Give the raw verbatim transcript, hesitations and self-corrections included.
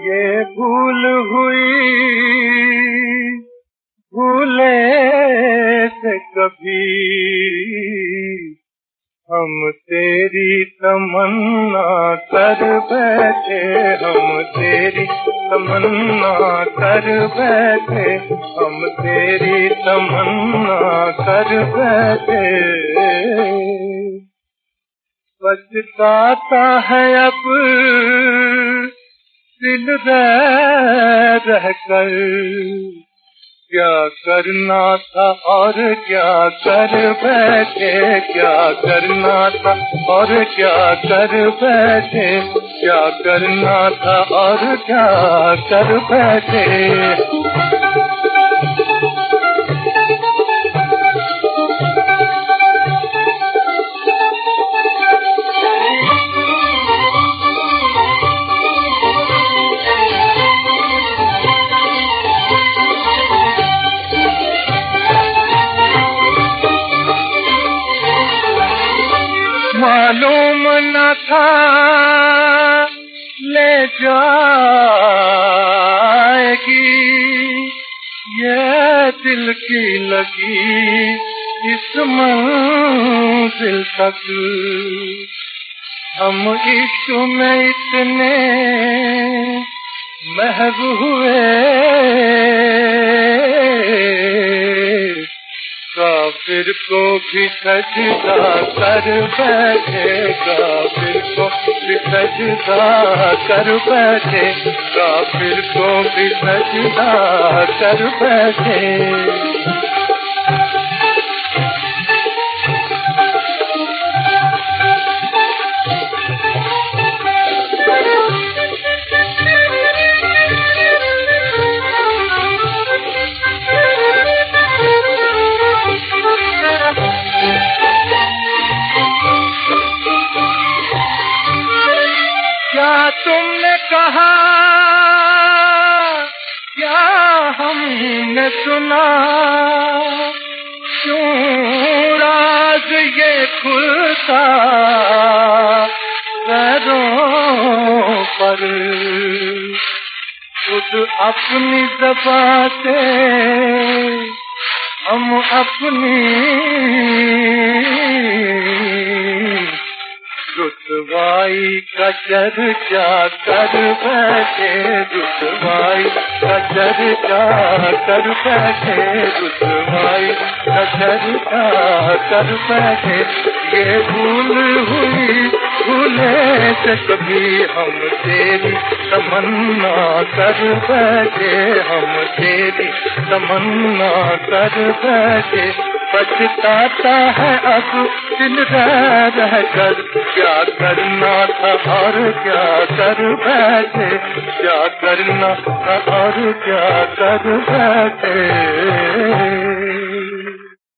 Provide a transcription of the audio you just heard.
ये भूल हुई भूले से कभी हम तेरी तमन्ना कर बैठे, हम तेरी तमन्ना कर बैठे, हम तेरी तमन्ना कर बैठे। पछताता है अब दिल रह रह कर, क्या करना था और क्या कर बैठे, क्या करना था और क्या कर बैठे, क्या करना था और क्या कर बैठे। मालूम न था ले जाएगी ये दिल की लगी इस मंजिल तक। हम इश्क में इतने महव हुए, काफिर को भी सजदा कर बैठे, काफिर को भी सजदा कर बैठे, काफिर को भी सजदा कर बैठे। क्या तुमने कहा, क्या हमने सुना, क्यों राज ये खुलता पैरों पर। खुद अपनी ज़बां से हम अपनी रुसवाई का चर्चा कर बैठे, रुसवाई का चर्चा कर बैठे, रुसवाई का चर्चा कर बैठे। ये भूल हुई भूले से कभी हम तेरी तमन्ना कर बैठे, हम तेरी तमन्ना कर बैठे। पछताता है अब दिल रह रह कर, क्या करना था और क्या कर बैठे, क्या करना था और क्या कर बैठे।